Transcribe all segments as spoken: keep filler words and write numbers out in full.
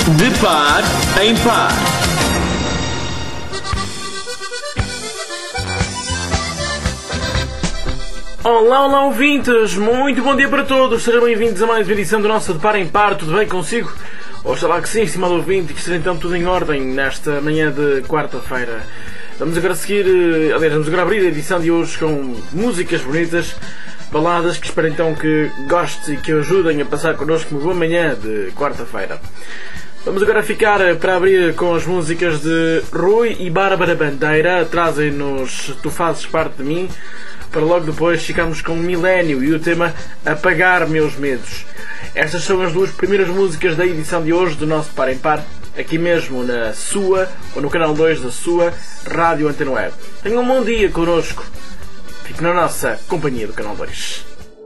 De par em par. Olá, olá ouvintes, muito bom dia para todos, sejam bem-vindos a mais uma edição do nosso De Par em Par, tudo bem consigo? Oxalá que sim, estimado ouvinte, que esteja então tudo em ordem nesta manhã de quarta-feira. Vamos agora seguir, aliás, vamos agora abrir a edição de hoje com músicas bonitas, baladas que espero então que goste e que ajudem a passar connosco uma boa manhã de quarta-feira. Vamos agora ficar para abrir com as músicas de Rui e Bárbara Bandeira, trazem-nos Tu Fazes Parte de Mim, para logo depois ficarmos com Milénio e o tema Apagar Meus Medos. Estas são as duas primeiras músicas da edição de hoje do nosso Par em Par, aqui mesmo na sua, ou no canal dois da sua Rádio Antena Web. Tenham um bom dia connosco, fique na nossa companhia do canal dois.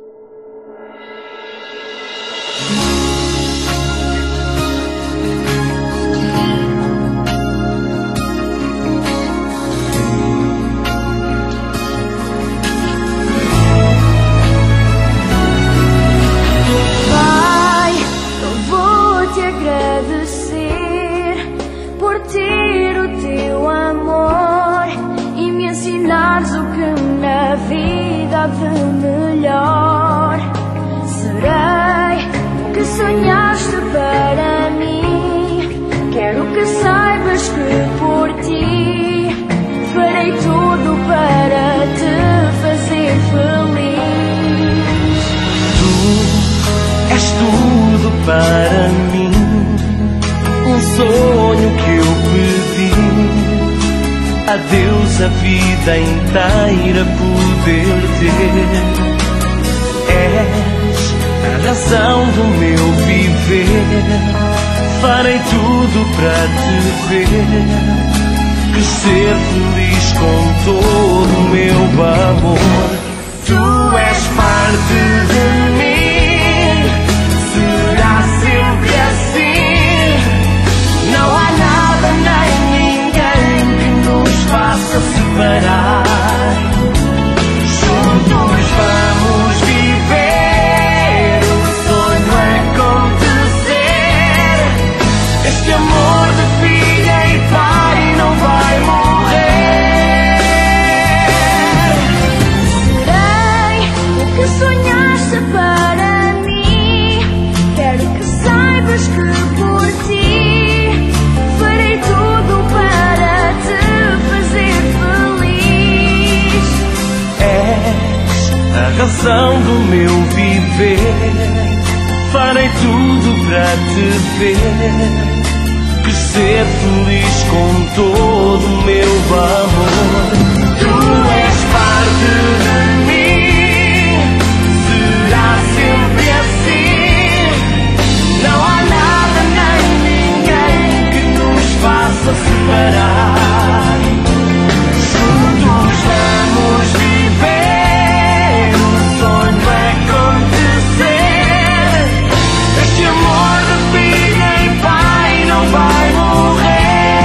De melhor, serei o que sonhaste para mim. Quero que saibas que por ti farei tudo para te fazer feliz. Tu és tudo para mim, um sonho que eu pedi. A Deus a vida inteira poder ter. És a razão do meu viver. Farei tudo para te ver, crescer feliz com todo o meu amor. Tu és parte de mim, será sempre assim. Não há nada nem faça separar. Juntos vamos viver o sonho acontecer. Este amor de filha e pai não vai morrer. Serei o que sonhaste para mim. Quero que saibas que por ti farei tudo para te a razão do meu viver. Farei tudo para te ver, crescer feliz com todo o meu amor. Tu és parte de mim, será sempre assim. Não há nada nem ninguém que nos faça separar. Juntos vamos viver vai morrer.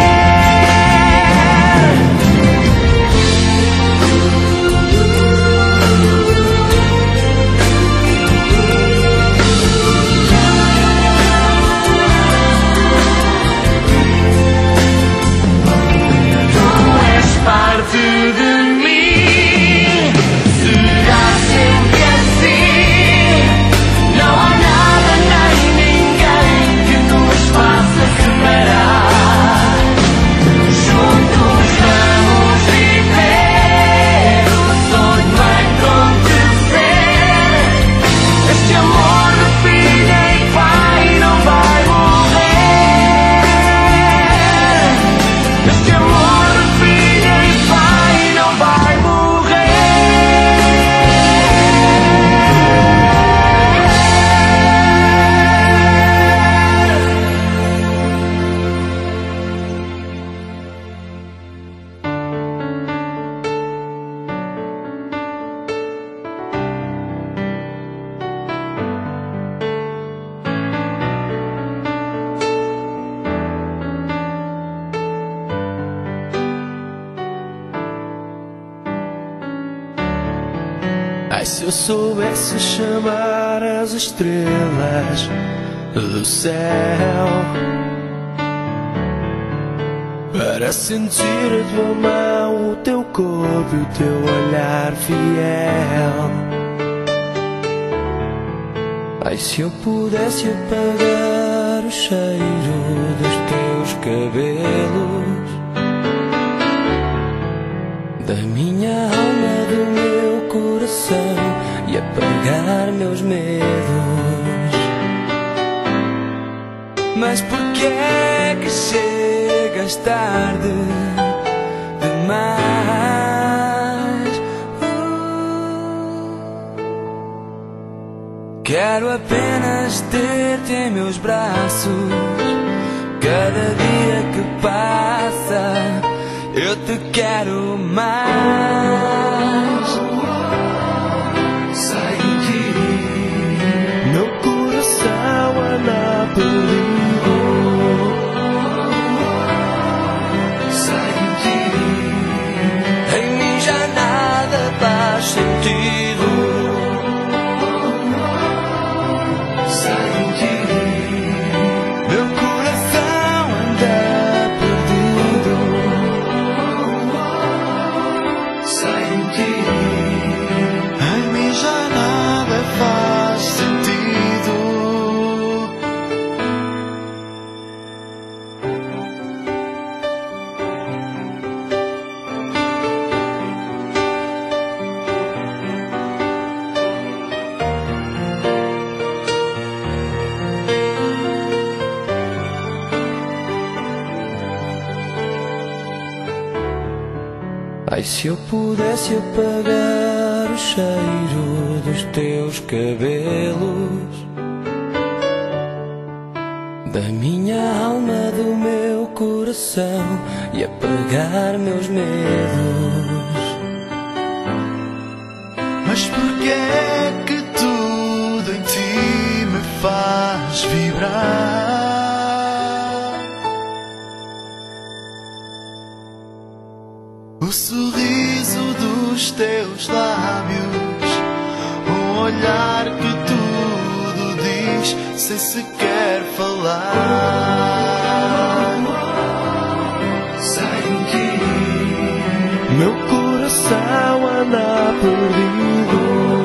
Tu és parte de mim, será sempre assim. Não há nada nem ninguém que nos faça separar. Juntos vamos viver o sonho acontecer. Este amor de filha e pai não vai morrer. Este amor de filha e pai não vai morrer. Ai, se eu soubesse chamar as estrelas do céu para sentir a tua mão, o teu corpo e o teu olhar fiel. Ai, se eu pudesse apagar o cheiro dos teus cabelos, da minha alma, do meu coração, e apagar meus medos. Mas porquê é que chegas tarde demais? uh. Quero apenas ter-te em meus braços. Cada dia que passa eu te quero mais. Sai de ti, meu coração anda perdido. Sai de ti, em mim já nada faz sentido. Sai de ti, meu coração anda perdido. Sai de ti, em mim já nada faz sentido. Ai, se eu pudesse apagar o cheiro dos teus cabelos, da minha alma, do meu coração, e apagar meus medos. Mas porquê é que tudo em ti me faz vibrar? O sorriso dos teus lábios, um olhar que tudo diz sem sequer falar. Sai de ti, meu coração anda perdido.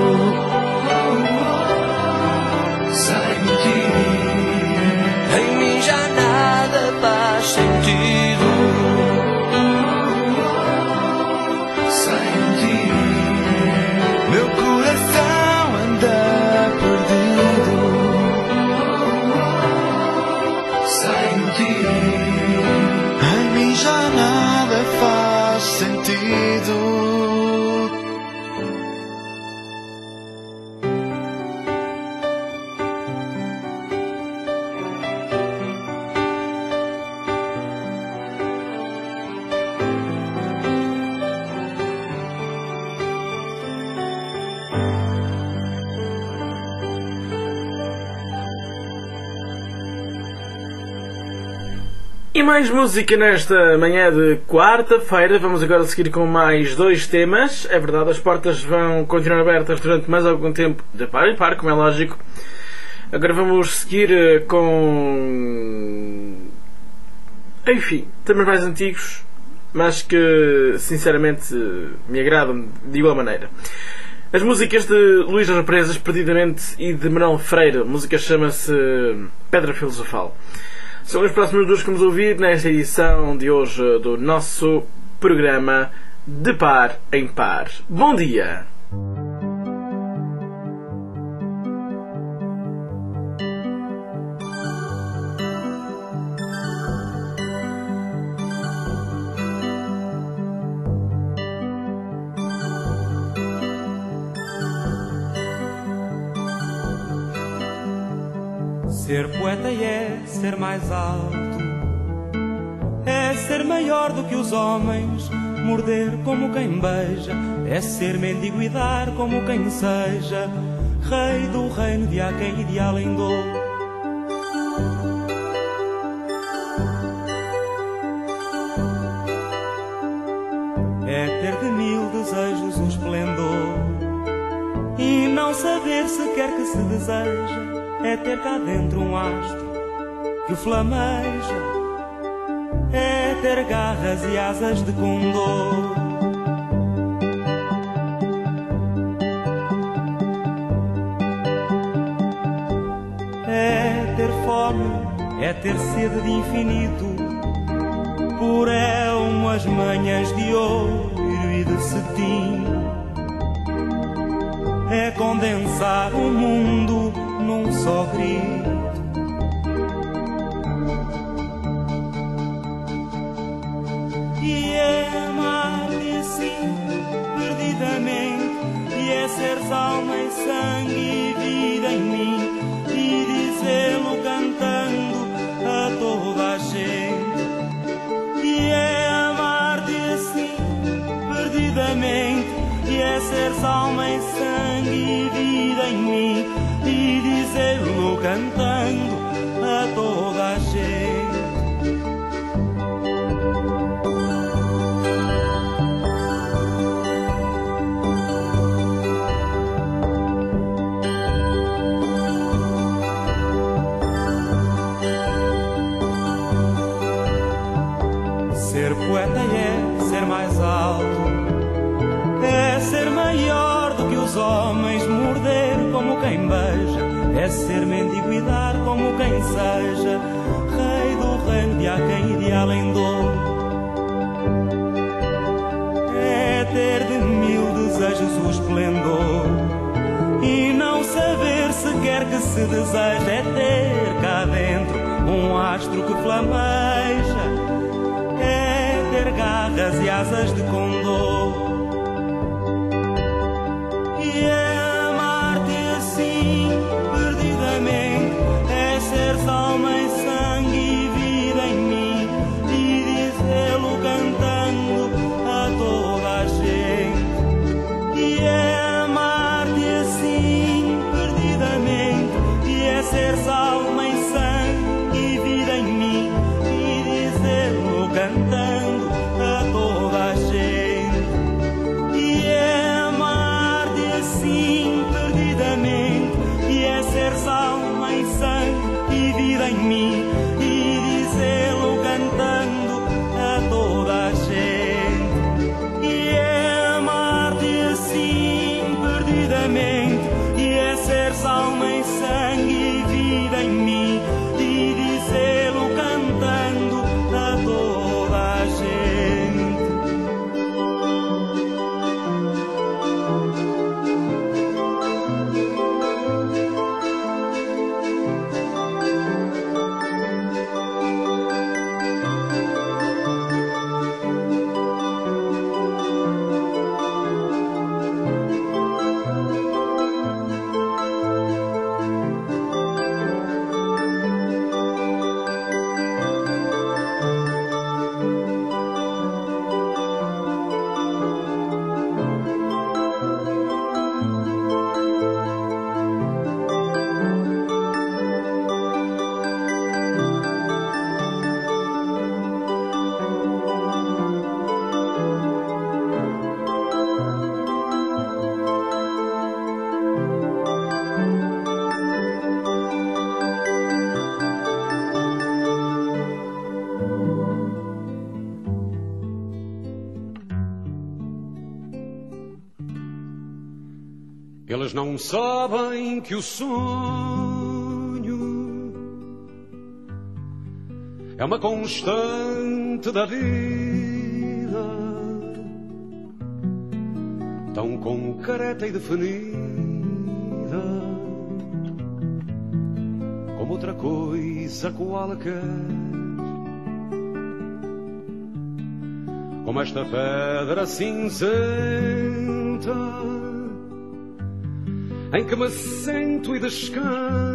Sai de ti, em mim já nada faz sentido. Sai de ti, meu coração anda perdido. Sai de ti, em mim já nada faz sentido. E mais música nesta manhã de quarta-feira. Vamos agora seguir com mais dois temas. É verdade, as portas vão continuar abertas durante mais algum tempo de par em par, como é lógico. Agora vamos seguir com... enfim, temas mais antigos, mas que sinceramente me agradam de igual maneira. As músicas de Luís das Represas, Perdidamente, e de Manuel Freire. A música chama-se Pedra Filosofal. São as próximas duas que vamos ouvir nesta edição de hoje do nosso programa De Par em Par. Bom dia! Ser poeta é ser mais alto, é ser maior do que os homens, morder como quem beija, é ser mendigo e dar como quem seja, rei do reino de há quem e de além do. É ter de mil desejos um esplendor e não saber sequer que se deseja. É ter cá dentro um astro que flameja, é ter garras e asas de condor. É ter fome, é ter sede de infinito, por é umas manhãs de ouro e de cetim. É condensar o mundo num só grito. E é amar-te assim, perdidamente, e é seres alma e sangue e vida em mim, e dizê-lo cantando a toda a gente. E é amar-te assim, perdidamente, e é seres alma e sangue e vida em mim, e dizê-lo cantando a toda a gente. Ser poeta é ser mais alto, é ser maior do que os homens, morder como quem beija, é ser mendigo e dar como quem seja, rei do reino de aquém e de além-dor. É ter de mil desejos o esplendor, e não saber sequer que se deseja, é ter cá dentro um astro que flameja, é ter garras e asas de condor. E é amar-te assim, perdidamente, é seres alma e sangue e vida em mim, e dizê-lo cantando a toda a gente. E é amar-te assim, perdidamente, e é seres alma e sangue e vida em mim, e dizê-lo cantando a toda a gente. E é amar-te assim, perdidamente, e é seres alma e sangue e vida em mim, e dizê-lo cantando a toda a gente. E é amar-te assim, perdidamente, e é seres alma e sangue e vida em mim, e dizê-lo cantando a toda a gente. Eles não sabem que o sonho é uma constante da vida, tão concreta e definida como outra coisa qualquer, como esta pedra cinzenta em que me sento e descanso,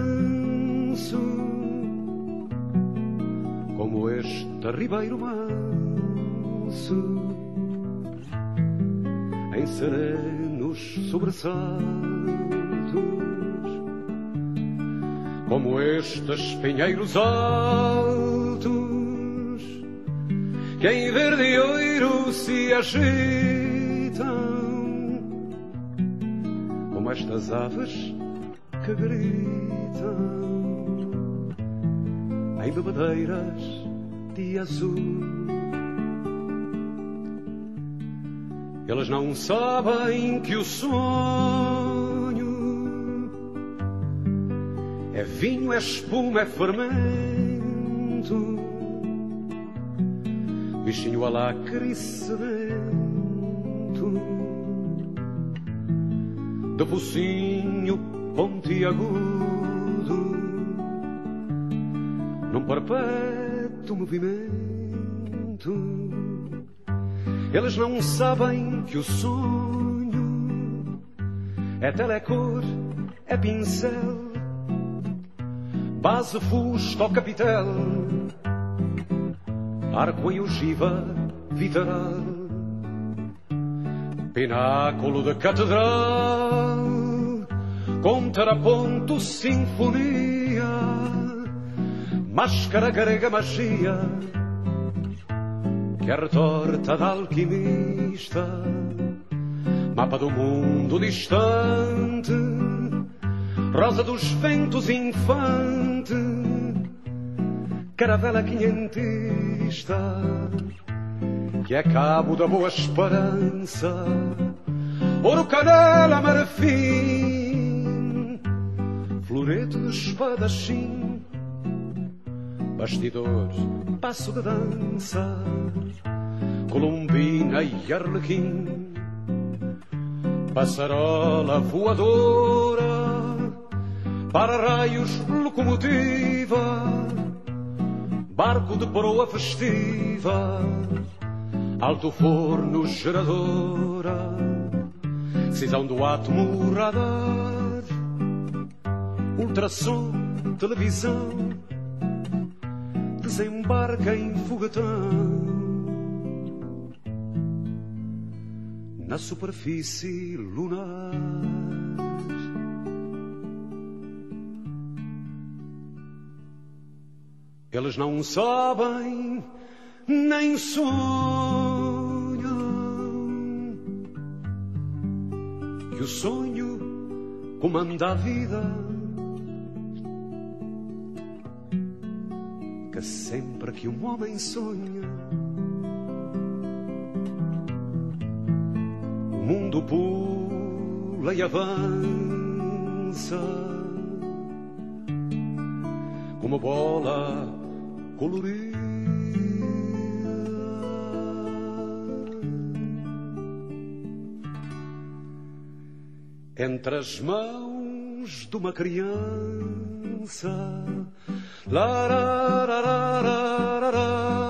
como este ribeiro manso em serenos sobressaltos, como estes pinheiros altos que em verdioeiro se agitam, como estas aves que gritam em bebedeiras e azul. Eles não sabem que o sonho é vinho, é espuma, é fermento, bichinho alacre e sedento, de focinho pontiagudo, num perpétuo movimento. Eles não sabem que o sonho é telecor, é pincel, base, fusto ou capitel, arco e ogiva vitral, pináculo de catedral, contraponto, sinfonia, máscara grega, magia, que é retorta da alquimista, mapa do mundo distante, rosa dos ventos infante, caravela quinhentista, que é cabo da boa esperança, ouro, canela, marfim, florete de espadachim, bastidor, passo de dança, colombina e arlequim, passarola voadora, para-raios, locomotiva, barco de proa festiva, alto forno, geradora, cisão do átomo, radar, ultrassom, televisão, desembarca em foguetão na superfície lunar. Eles não sabem nem sonham que o sonho comanda a vida, que sempre que um homem sonha, o mundo pula e avança como bola colorida entre as mãos de uma criança. La ra ra ra ra ra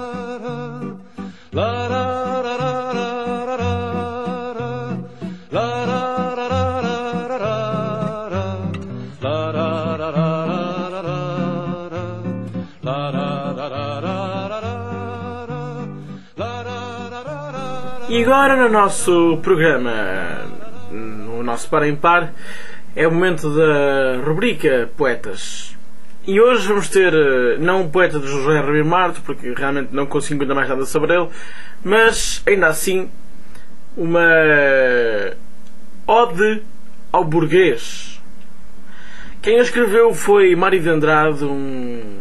la ra ra ra ra ra la ra ra ra ra ra la ra ra ra E agora no nosso programa, no nosso Par em Par, é o momento da rubrica Poetas. E hoje vamos ter, não um poeta de José Ribeiro Marto, porque realmente não consigo ainda mais nada sobre ele, mas ainda assim uma ode ao burguês. Quem a escreveu foi Mário de Andrade, um...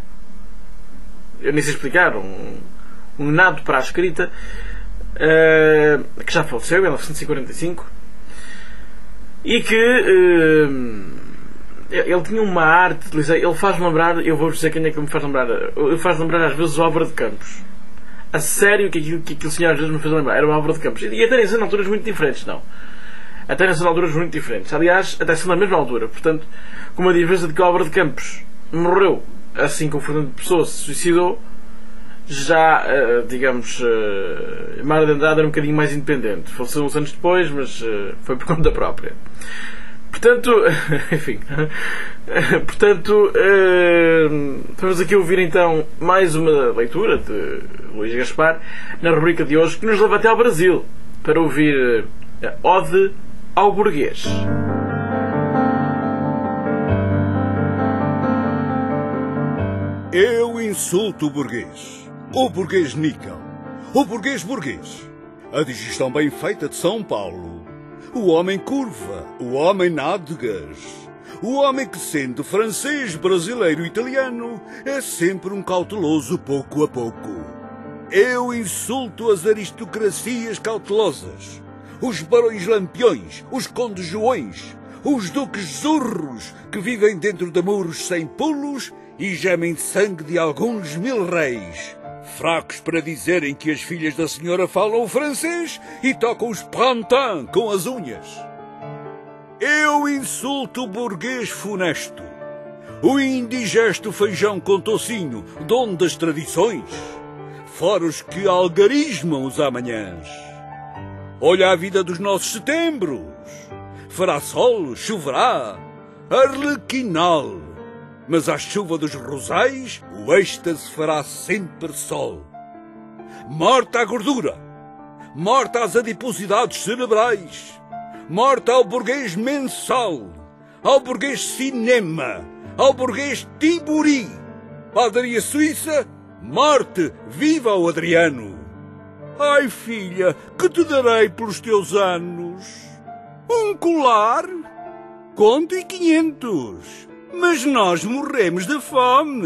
eu nem sei explicar, um, um nado para a escrita, Uh, que já faleceu em mil novecentos e quarenta e cinco, e que uh, ele tinha uma arte, ele faz lembrar, eu vou dizer quem é que me faz lembrar, ele faz lembrar às vezes o Álvaro de Campos. A sério que aquilo que aquele senhor às vezes me fez lembrar era o Álvaro de Campos, e até nem são alturas muito diferentes, não, até nem são alturas muito diferentes, aliás, até são na mesma altura. Portanto, com uma diferença de que o Álvaro de Campos morreu assim que o Fernando Pessoa se suicidou, já, uh, digamos, uh, Mário de Andrade era um bocadinho mais independente. Faleceu uns anos depois, mas uh, foi por conta própria. Portanto, enfim. Portanto, uh, vamos aqui ouvir então mais uma leitura de Luís Gaspar na rubrica de hoje, que nos leva até ao Brasil para ouvir a Ode ao Burguês. Eu insulto o burguês. O burguês níquel, o burguês burguês, a digestão bem feita de São Paulo, o homem curva, o homem nádegas, O homem que, sendo francês, brasileiro e italiano, é sempre um cauteloso pouco a pouco. Eu insulto as aristocracias cautelosas, os barões lampiões, os condes joões, os duques zurros que vivem dentro de muros sem pulos e gemem sangue de alguns mil reis, fracos para dizerem que as filhas da senhora falam francês e tocam os printemps com as unhas. Eu insulto o burguês funesto, o indigesto feijão com tocinho, dono das tradições, fora os que algarismam os amanhãs. Olha a vida dos nossos setembros. Fará sol, choverá, arlequinal. Mas à chuva dos rosais, o êxtase fará sempre sol. Morta a gordura, morta às adiposidades cerebrais, morta ao burguês mensal, ao burguês cinema, ao burguês tiburi, padaria suíça, morte, viva o Adriano. Ai, filha, que te darei pelos teus anos? Um colar? Conto e quinhentos. Mas nós morremos de fome.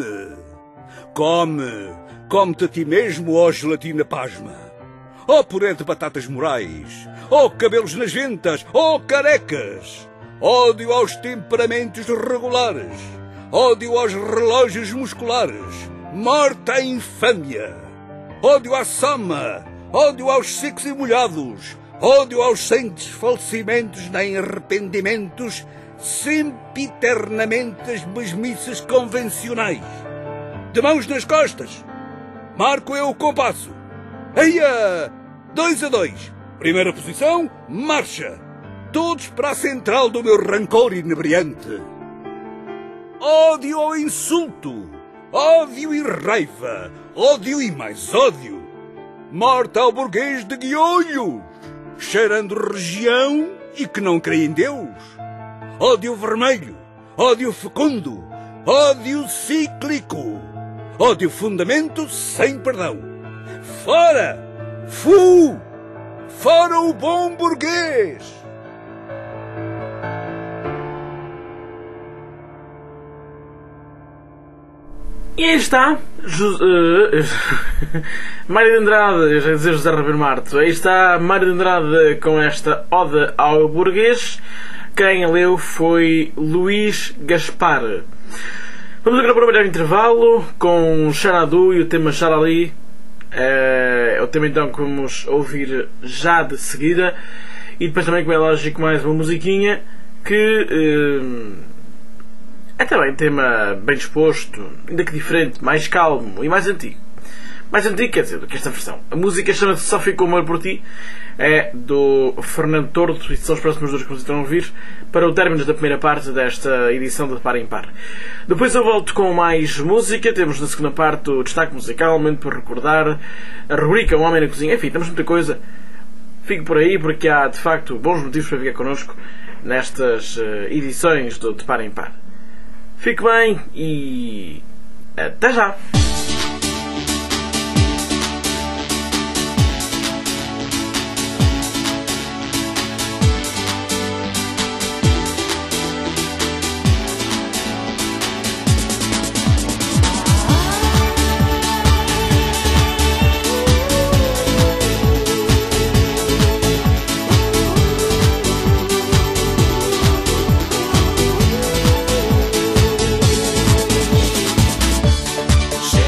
Come, come-te a ti mesmo, ó gelatina pasma. Ó puré de batatas morais. Ó cabelos nas ventas, ó carecas. Ódio aos temperamentos regulares. Ódio aos relógios musculares. Morte à infâmia. Ódio à sama. Ódio aos secos e molhados. Ódio aos sem desfalecimentos nem arrependimentos, sempiternamente as mesmices convencionais. De mãos nas costas, marco eu o compasso. Eia! Dois a dois. Primeira posição, marcha. Todos para a central do meu rancor inebriante. Ódio ao insulto. Ódio e raiva. Ódio e mais ódio. Morte ao burguês de guiolhos, cheirando região e que não crê em Deus. Ódio vermelho, ódio fecundo, ódio cíclico, ódio fundamento sem perdão. Fora! Fu! Fora o bom burguês! E aí está José, uh, Mário de Andrade, eu já ia dizer José Ribeiro Marto. Aí está Mário de Andrade com esta Ode ao Burguês. Quem a leu foi Luís Gaspar. Vamos agora para o breve intervalo com Xanadu e o tema Xalali. É o tema então que vamos ouvir já de seguida. E depois também, como é lógico, mais uma musiquinha que... Uh, é também um tema bem disposto, ainda que diferente, mais calmo e mais antigo. Mais antigo, quer dizer, do que esta versão. A música chama-se Só Fico Amor por Ti, é do Fernando Tordo, e são os próximos dois que vocês estão a ouvir, para o término da primeira parte desta edição de Par em Par. Depois eu volto com mais música, temos na segunda parte o destaque musical, momento para recordar, a rubrica Um Homem na Cozinha, enfim, temos muita coisa. Fico por aí, porque há, de facto, bons motivos para ficar connosco nestas edições do De Par em Par. Fique bem e até já! She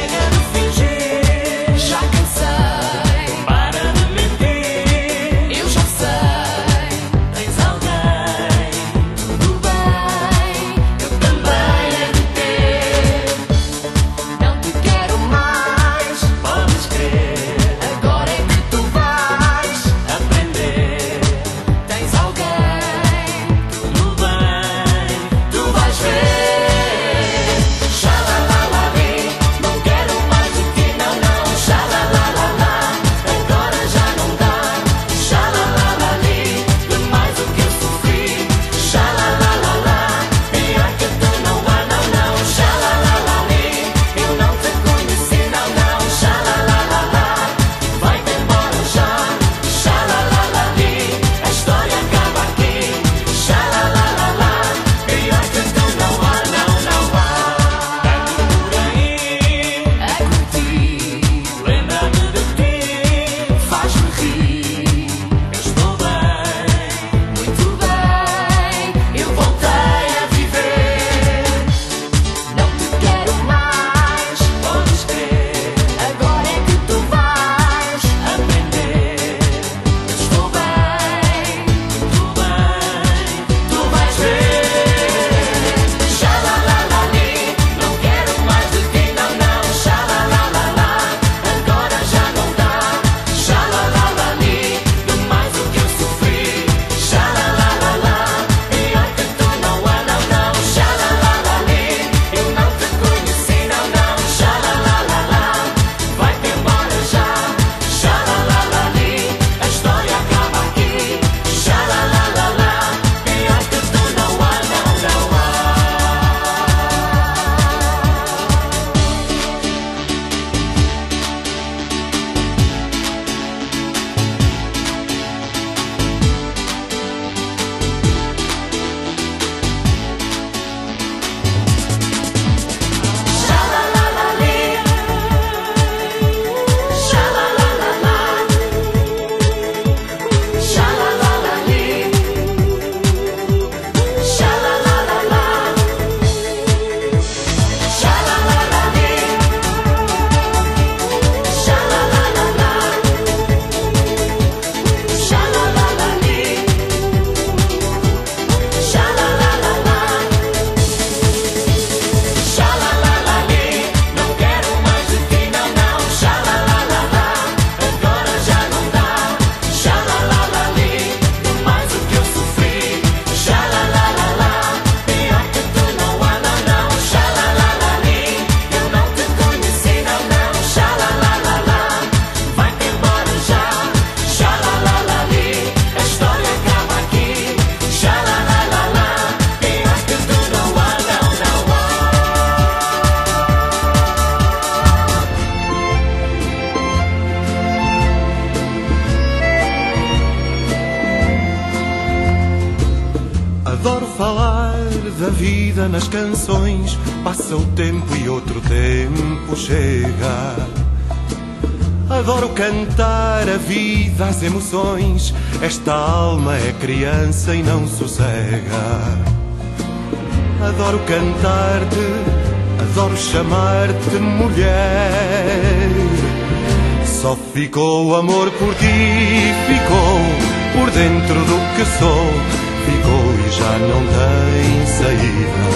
vida nas canções, passa o tempo e outro tempo chega. Adoro cantar a vida, as emoções, esta alma é criança e não sossega. Adoro cantar-te, adoro chamar-te mulher. Só ficou o amor por ti, ficou por dentro do que sou, ficou e já não tem saída.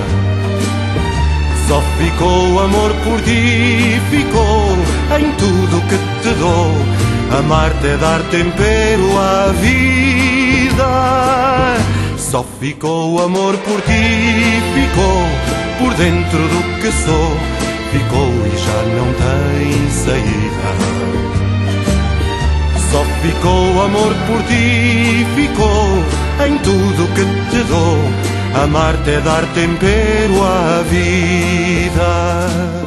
Só ficou o amor por ti, ficou em tudo que te dou. Amar-te é dar tempero à vida. Só ficou o amor por ti, ficou por dentro do que sou, ficou e já não tem saída. Só ficou o amor por ti, ficou em tudo que te dou. Amar-te é dar tempero à vida.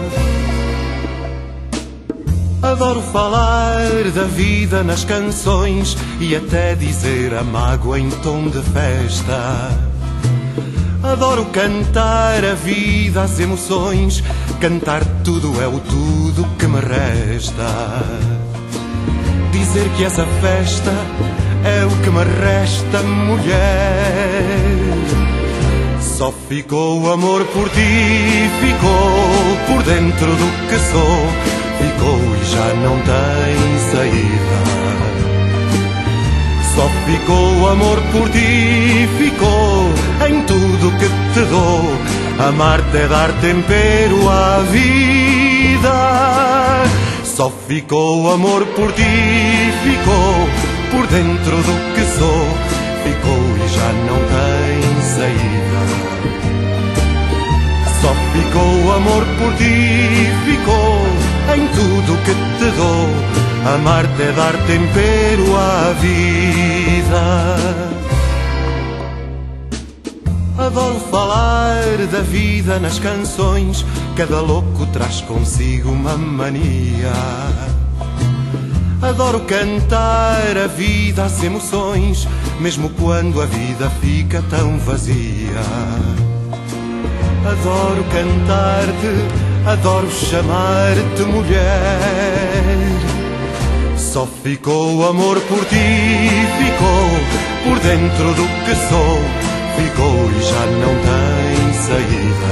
Adoro falar da vida nas canções e até dizer a mágoa em tom de festa. Adoro cantar a vida, as emoções, cantar tudo é o tudo que me resta. Dizer que essa festa é o que me resta, mulher. Só ficou o amor por ti, ficou por dentro do que sou, ficou e já não tem saída. Só ficou o amor por ti, ficou em tudo que te dou. Amar-te é dar tempero à vida. Só ficou o amor por ti, ficou por dentro do que sou, ficou e já não tem saída. Só ficou o amor por ti, ficou em tudo que te dou. Amar-te é dar tempero à vida. Adoro falar da vida nas canções, cada louco traz consigo uma mania. Adoro cantar a vida, as emoções, mesmo quando a vida fica tão vazia. Adoro cantar-te, adoro chamar-te mulher. Só ficou o amor por ti, ficou por dentro do que sou, ficou e já não tem saída.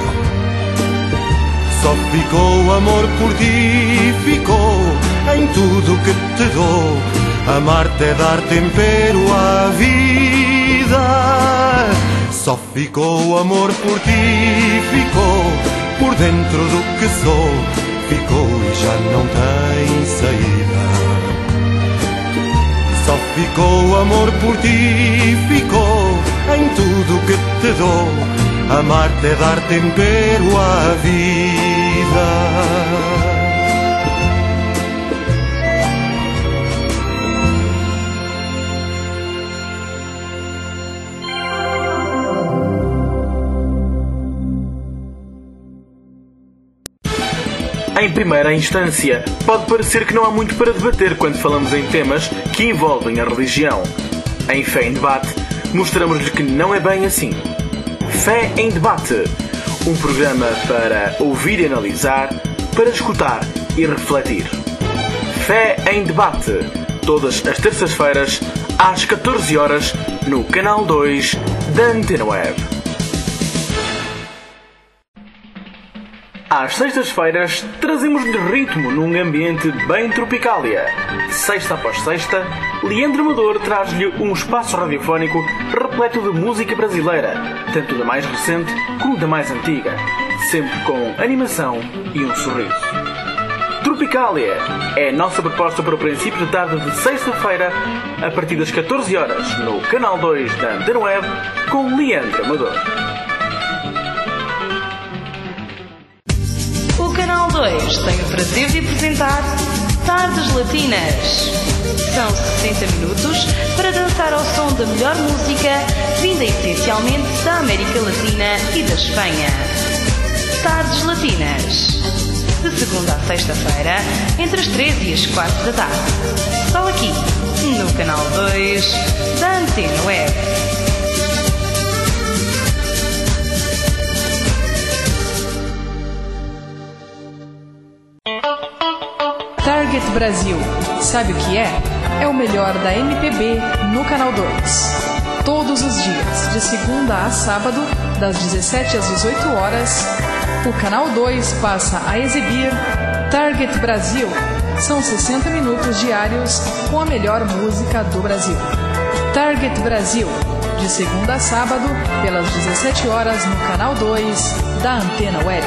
Só ficou o amor por ti, ficou em tudo que te dou. Amar-te é dar tempero à vida. Só ficou o amor por ti, ficou por dentro do que sou, ficou e já não tem saída. Só ficou o amor por ti, ficou em tudo que te dou. Amar-te é dar tempero à vida. Em primeira instância, pode parecer que não há muito para debater quando falamos em temas que envolvem a religião. Em Fé em Debate, mostramos-lhe que não é bem assim. Fé em Debate, um programa para ouvir e analisar, para escutar e refletir. Fé em Debate, todas as terças-feiras, às catorze horas, no canal dois da Antena Web. Às sextas-feiras, trazemos-lhe ritmo num ambiente bem tropicália. Sexta após sexta, Leandro Amador traz-lhe um espaço radiofónico repleto de música brasileira, tanto da mais recente como da mais antiga, sempre com animação e um sorriso. Tropicália é a nossa proposta para o princípio de tarde de sexta-feira, a partir das catorze horas, no canal dois da Antena Web, com Leandro Amador. O Canal dois tem o prazer de apresentar Tardes Latinas. São sessenta minutos para dançar ao som da melhor música, vinda essencialmente da América Latina e da Espanha. Tardes Latinas. De segunda a sexta-feira, entre as três e as quatro da tarde. Só aqui, no Canal dois da Antena Web. Target Brasil. Sabe o que é? É o melhor da M P B no Canal dois. Todos os dias, de segunda a sábado, das dezessete às dezoito horas, o Canal dois passa a exibir Target Brasil. São sessenta minutos diários com a melhor música do Brasil. Target Brasil, de segunda a sábado, pelas dezessete horas no Canal dois da Antena Web.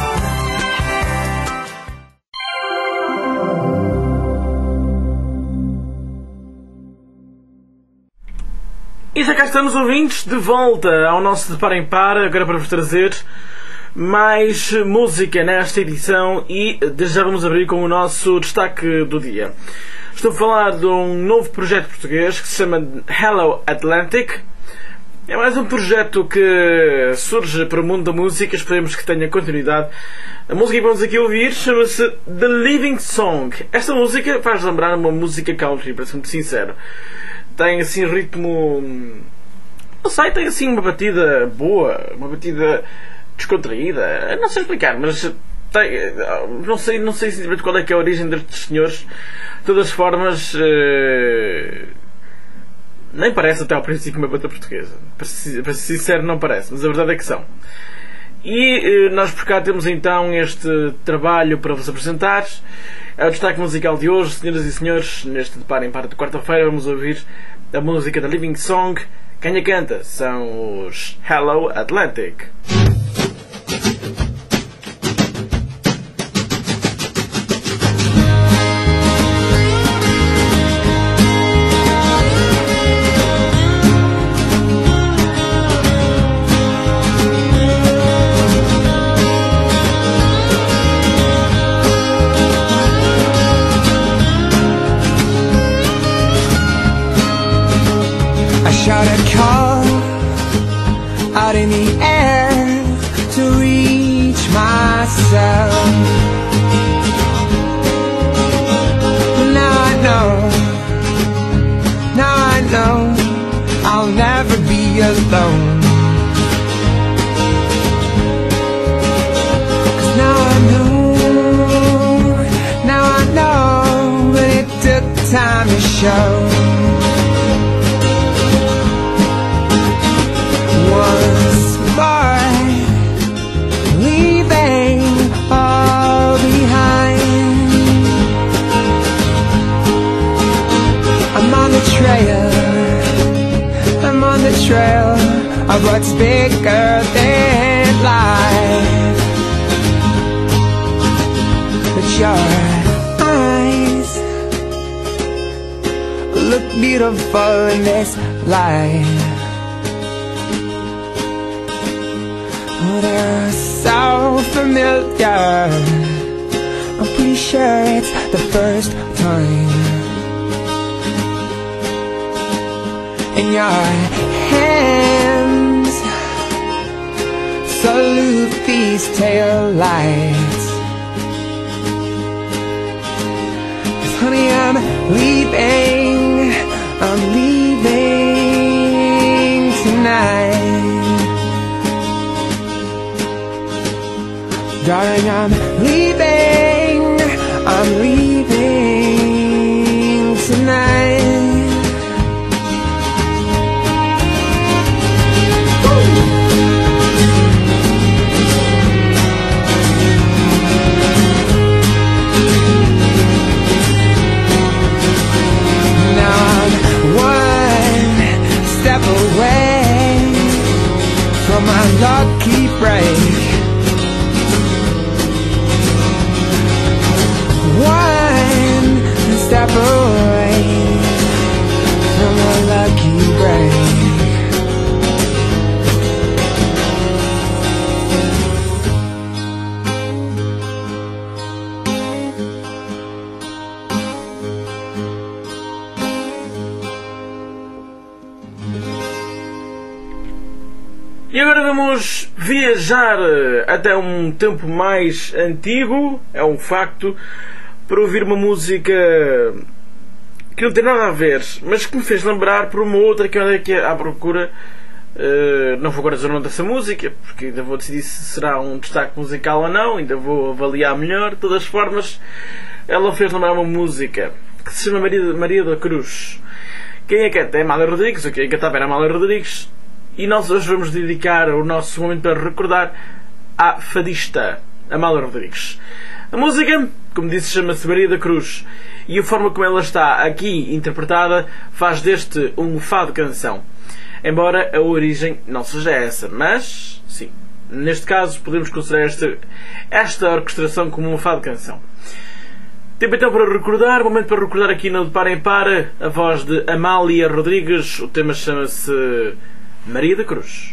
E já cá estamos, ouvintes, de volta ao nosso De Par em Par, agora para vos trazer mais música nesta edição e desde já vamos abrir com o nosso destaque do dia. Estou a falar de um novo projeto português que se chama Hello Atlantic. É mais um projeto que surge para o mundo da música, esperemos que tenha continuidade. A música que vamos aqui ouvir chama-se The Living Song. Esta música faz lembrar uma música country, para ser muito sincero. Tem assim ritmo... não sei, tem assim uma batida boa, uma batida descontraída. Não sei explicar, mas tem, não sei, não sei simplesmente qual é que é a origem destes senhores. De todas as formas, uh, nem parece até ao princípio uma banda portuguesa. Para ser, para ser sincero, não parece, mas a verdade é que são. E uh, nós por cá temos então este trabalho para vos apresentar. É o destaque musical de hoje, senhoras e senhores. Neste De Par em Par de quarta-feira vamos ouvir a música da Living Song. Quem a canta são os Hello Atlantic. Shot a call out in the air to reach myself. Now I know, now I know I'll never be alone. 'Cause now I know, now I know, but it took time to show. Once more, leaving all behind. I'm on the trail, I'm on the trail of what's bigger than life. But your eyes look beautiful in this light. Oh, they're so familiar. I'm pretty sure it's the first time. And your hands salute these tail lights. 'Cause honey, I'm leaving, I'm leaving tonight. Darling, I'm leaving, I'm leaving tonight. Woo! Now I'm one step away from my lucky break. One step away from a lucky break. E agora vamos viajar até um tempo mais antigo, é um facto, para ouvir uma música que não tem nada a ver, mas que me fez lembrar por uma outra que eu andei aqui à procura. Uh, não vou agora dizer o nome dessa música, porque ainda vou decidir se será um destaque musical ou não, ainda vou avaliar melhor. De todas as formas, ela fez também uma música que se chama Maria, Maria da Cruz. Quem é que é? É Amália Rodrigues, ou quem cantava era Amália Rodrigues, e nós hoje vamos dedicar o nosso momento para recordar à fadista Amália Rodrigues. A música, como disse, chama-se Maria da Cruz, e a forma como ela está aqui interpretada faz deste um fado canção. Embora a origem não seja essa, mas, sim, neste caso podemos considerar esta, esta orquestração como um fado canção. Tempo então para recordar, momento para recordar aqui no De Par em Par, a voz de Amália Rodrigues. O tema chama-se Maria da Cruz.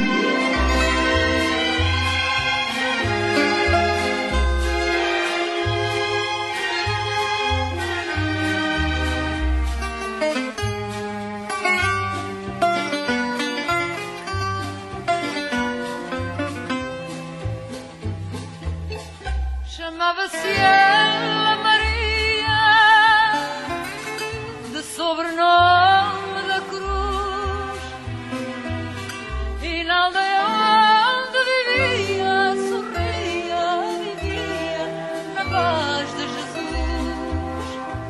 Chamava-se ela Maria, de sobrenome da Cruz, e na aldeia onde vivia, sorria, vivia na paz de Jesus.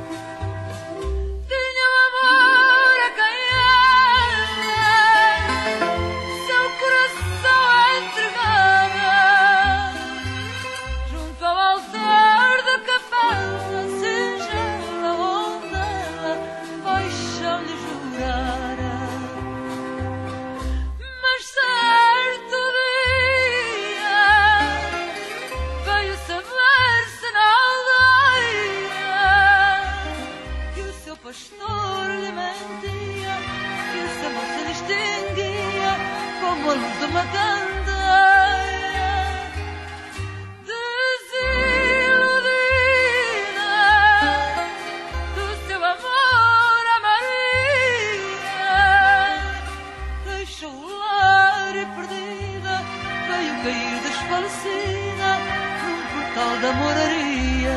Tinha um amor a quem ela seu coração entregara, junto ao altar da capela singela onde ela paixão lhe jurara. Mas certo dia veio saber-se na aldeia que o seu pastor lhe mentia, que essa moça lhe extinguia como a luz de uma candeia. Desiludida do seu amor a Maria, deixou o lar e perdida veio cair desfalecida num portal da moraria.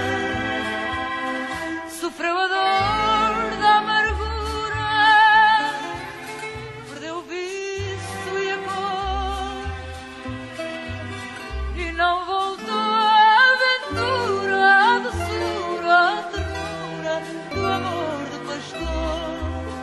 Sofreu a dor da amargura, perdeu o vício e a cor, e não voltou à aventura, à doçura, à ternura do amor do pastor.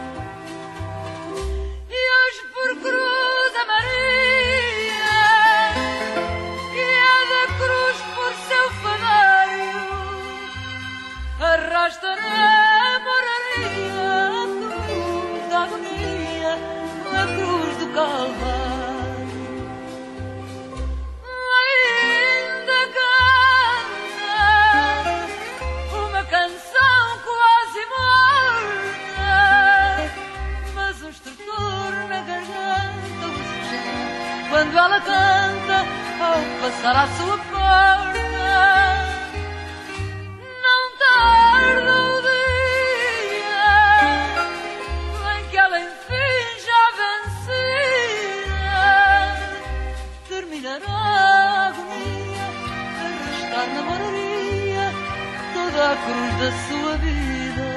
E hoje por cruz a Maria, e é da cruz por seu fanário, arrasta na moraria a cruz da agonia, a cruz do Calvário. Ainda canta uma canção quase morta, mas um estertor na garganta o sugere quando ela canta ao passar à sua porta. Não tarda o dia em que ela enfim já vencida terminará a agonia, arrastar na moraria toda a cruz da sua vida.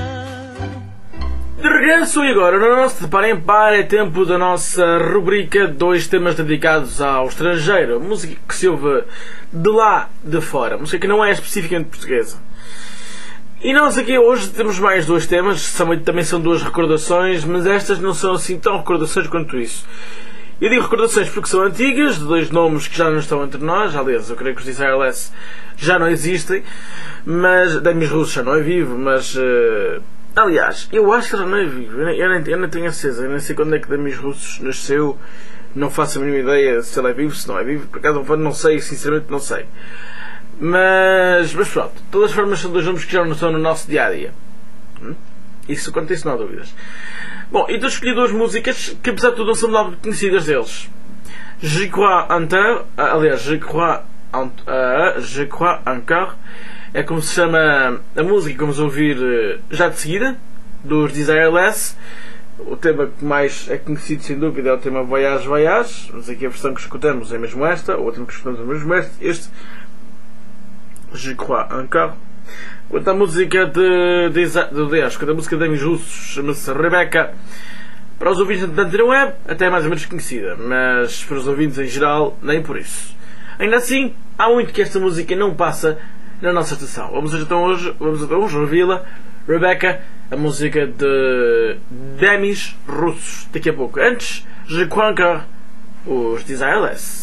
De regresso e agora no nosso De Par em Par é tempo da nossa rubrica dois temas dedicados ao estrangeiro, música que se ouve de lá de fora, música que não é especificamente portuguesa. E nós aqui hoje temos mais dois temas, são, também são duas recordações, mas estas não são assim tão recordações quanto isso. Eu digo recordações porque são antigas, de dois nomes que já não estão entre nós. Aliás, eu creio que os Desireless já não existem, mas Demis Roussos já não é vivo, mas uh, aliás, eu acho que ele não é vivo, eu nem, eu nem, eu nem tenho a certeza, eu nem sei quando é que Demis Roussos nasceu, não faço a mínima ideia se ele é vivo, se não é vivo, por acaso não sei, sinceramente não sei. Mas, mas pronto, de todas as formas são dois nomes que já não estão no nosso dia-a-dia. Hum? Isso acontece, não há dúvidas. Bom, então escolhi duas músicas que apesar de tudo não são nada conhecidas deles. Je crois encore, aliás, Je crois, uh, Je crois encore, é como se chama a música que vamos ouvir já de seguida, dos Desireless. O tema que mais é conhecido sem dúvida é o tema Voyage Voyage, mas aqui a versão que escutamos é mesmo esta, ou o tema que escutamos é mesmo este, este Je crois encore. Quanto à música de, de, de Deus, quanto à música de Demis Roussos, chama-se Rebecca. Para os ouvintes da Antena Web, até é mais ou menos conhecida, mas para os ouvintes em geral, nem por isso. Ainda assim, há muito que esta música não passa na nossa estação. Vamos então hoje, vamos então hoje ouvi-la, Rebecca, a música de Demis Russos, daqui a pouco. Antes, Je Conquer, os Desireless.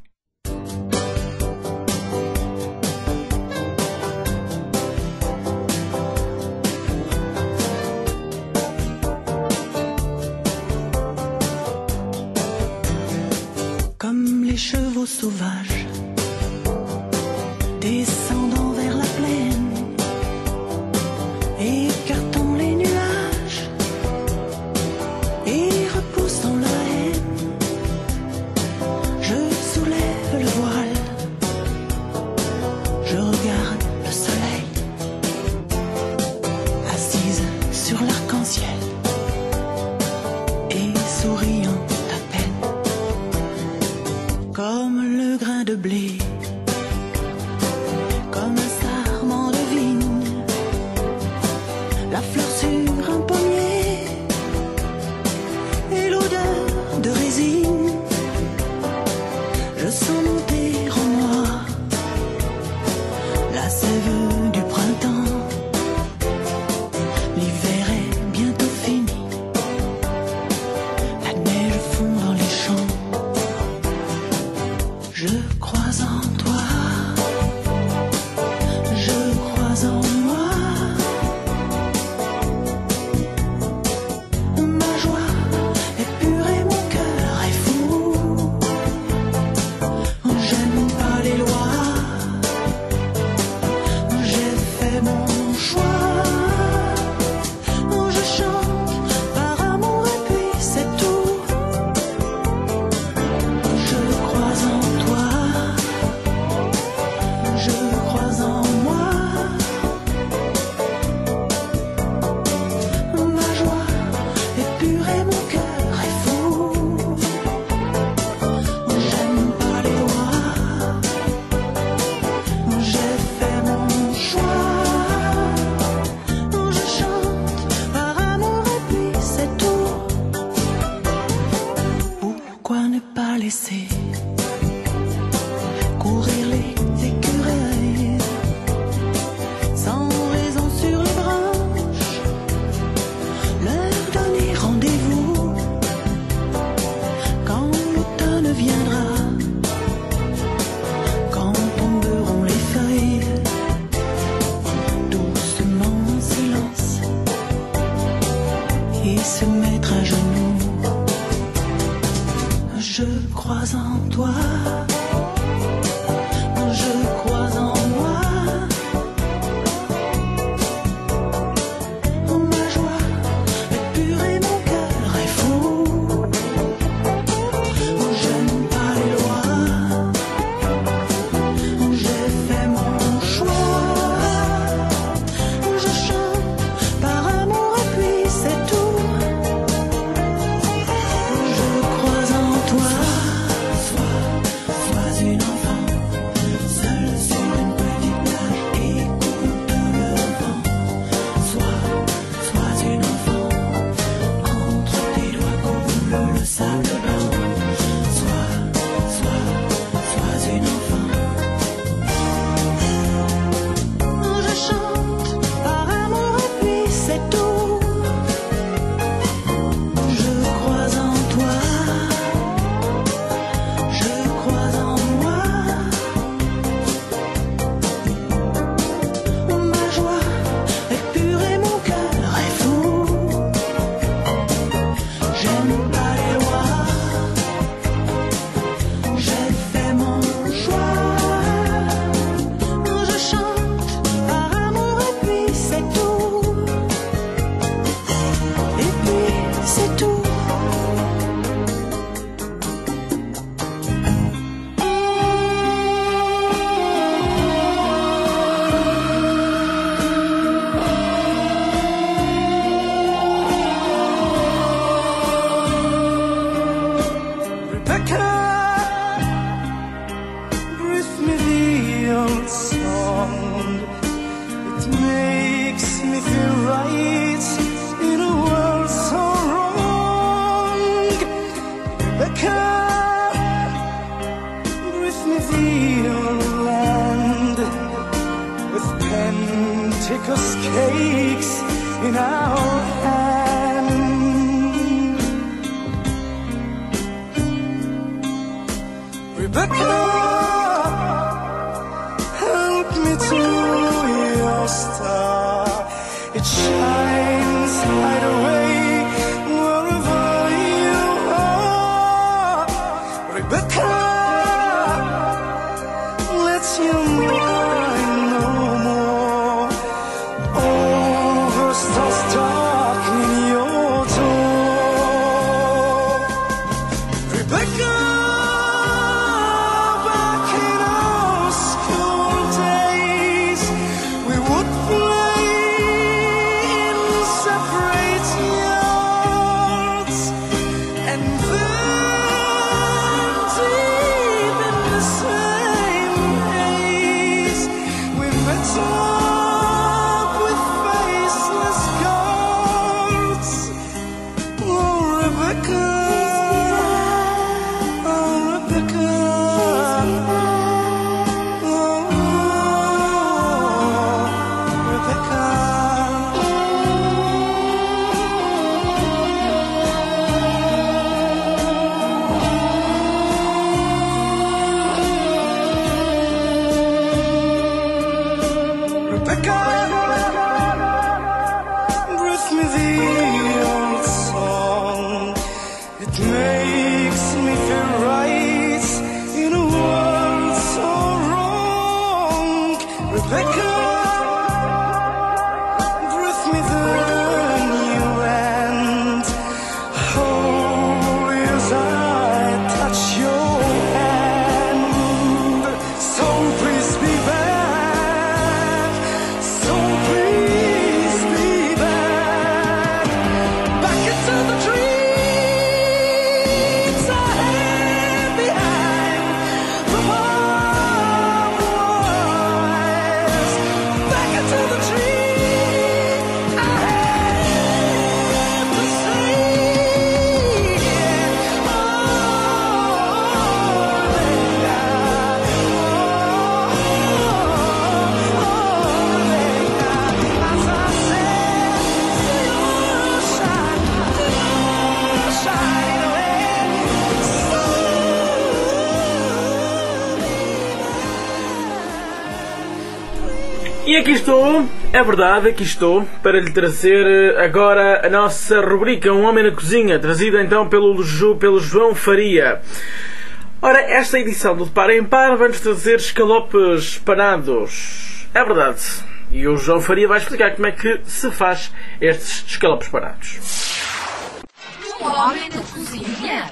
Comme les chevaux sauvages descendant vers la plaine, écartant les nuages et repoussant la haine, je soulève le voile, je regarde le soleil, assise sur l'arc-en-ciel et souriant à peine, comme le grain de blé, comme un sarment de vigne, la fleur sur un pommier et l'odeur de résine. Je sens monter en moi la sève du printemps. L'hiver est bientôt fini, la neige fond dans les champs. Je crois en toi, je crois en moi. Ma joie est pure et mon cœur est fou. J'aime pas les lois, j'ai fait mon choix. Je chante par amour et puis c'est tout. Je crois en toi, je crois en moi. Ma joie est pure et mon cœur est fou. J'aime pas les lois, j'ai fait mon choix. Je chante par amour et puis c'est tout. Pourquoi ne pas laisser courir les écureuils sans raison sur les branches, leur donner rendez-vous quand l'automne viendra, quand tomberont les feuilles, doucement en silence, et se mettre à genoux. Je crois en toi, je crois en moi. Ma joie est pure et mon cœur est fou. J'aime pas les lois, j'ai fait mon choix. Je chante par amour et puis c'est tout. Je crois en toi. Sois, sois une enfant, seule sur une petite plage, écoute le vent. Sois, sois une enfant, entre tes doigts coule le sable blanc. Sois, sois, sois une enfant. Je chante par amour et puis c'est tout. Je crois en toi, je crois en moi. Ma joie est pure et mon cœur est fou. J'aime pas les lois, j'ai fait mon choix. Je chante par amour et puis c'est tout. Et puis c'est tout. Rebecca, breathe me the old song. It makes me feel right in a world so wrong. Rebecca, breathe me the old land. make us cakes in our hand. Rebecca, help me to your star. It shines right away wherever you are. Rebecca, let your mind no more over stars darkening your door. Rebecca, back in our school days, we would play in separate yards, and then deep in the same haze, we met up with faceless guards. Oh, Rebecca, oh, Rebecca, oh, Rebecca. Rebecca, breathe me the old song. It makes me feel right in a world so wrong. Rebecca, breathe me the new end. Holy as I touch your hand. So please be back. So please be back. Back into the dreams I had behind the warm walls. Back into the dream I had to say. Oh, Rebecca, oh, Rebecca, as I said, to your shine, to your shining way. E aqui estou, é verdade, aqui estou, para lhe trazer agora a nossa rubrica Um Homem na Cozinha, trazida então pelo, Ju, pelo João Faria. Ora, esta edição do De Par em Par vai-nos trazer escalopes panados. É verdade. E o João Faria vai explicar como é que se faz estes escalopes panados. Um Homem na Cozinha.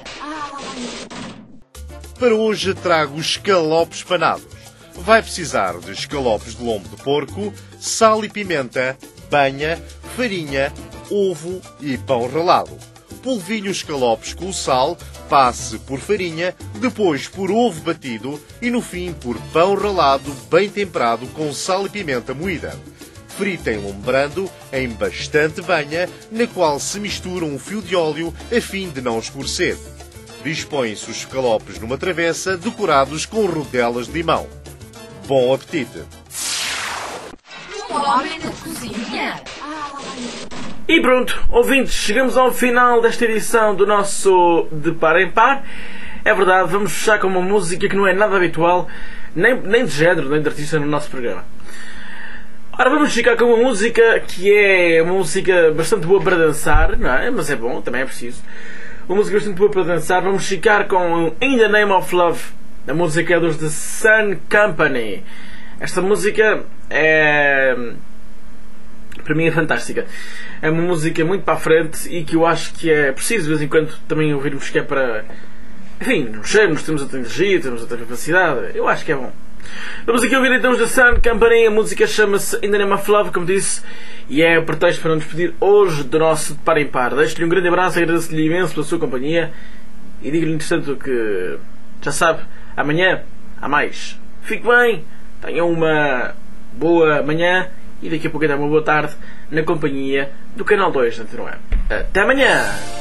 Para hoje trago escalopes panados. Vai precisar de escalopes de lombo de porco, sal e pimenta, banha, farinha, ovo e pão ralado. Polvilhe os escalopes com o sal, passe por farinha, depois por ovo batido e no fim por pão ralado bem temperado com sal e pimenta moída. Fritem lombrando em bastante banha, na qual se mistura um fio de óleo a fim de não escurecer. Dispõe-se os escalopes numa travessa decorados com rodelas de limão. Bom apetite! Um Homem na Cozinha. E pronto, ouvintes, chegamos ao final desta edição do nosso De Par em Par. É verdade, vamos fechar com uma música que não é nada habitual, nem, nem de género, nem de artista no nosso programa. Ora, vamos ficar com uma música que é uma música bastante boa para dançar, não é? Mas é bom, também é preciso. Uma música bastante boa para dançar. Vamos ficar com In the Name of Love. A música é dos The Sun Company. Esta música é... para mim é fantástica. É uma música muito para a frente e que eu acho que é preciso de vez em quando também ouvirmos, que é para... enfim, nos cheiros, temos outra energia, temos outra capacidade. Eu acho que é bom. Vamos aqui ouvir então os The Sun Company. A música chama-se In the Name of Love, como disse, e é o pretexto para nos despedir hoje do nosso De Par em Par. Deixo-lhe um grande abraço, agradeço-lhe imenso pela sua companhia e digo-lhe, entretanto, que já sabe, amanhã há mais. Fique bem, tenha uma boa manhã e daqui a pouco ainda uma boa tarde na companhia do Canal dois da Antena Web. Até amanhã!